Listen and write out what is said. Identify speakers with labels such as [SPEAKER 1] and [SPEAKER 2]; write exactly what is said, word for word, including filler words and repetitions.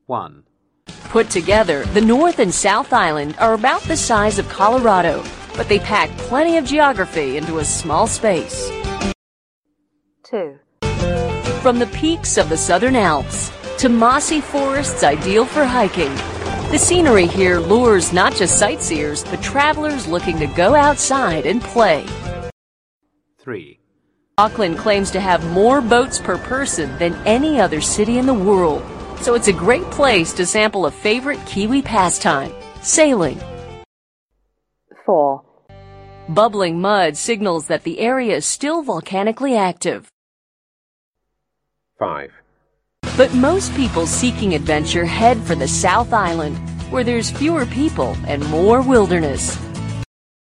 [SPEAKER 1] one.
[SPEAKER 2] Put together, the North and South Island are about the size of Colorado, but they pack plenty of geography into a small space.
[SPEAKER 3] two.
[SPEAKER 2] From the peaks of the Southern Alps to mossy forests ideal for hiking, the scenery here lures not just sightseers, but travelers looking to go outside and play.
[SPEAKER 1] three.
[SPEAKER 2] Auckland claims to have more boats per person than any other city in the world, so it's a great place to sample a favorite Kiwi pastime, sailing.
[SPEAKER 3] four.
[SPEAKER 2] Bubbling mud signals that the area is still volcanically active.
[SPEAKER 1] five.
[SPEAKER 2] But most people seeking adventure head for the South Island, where there's fewer people and more wilderness.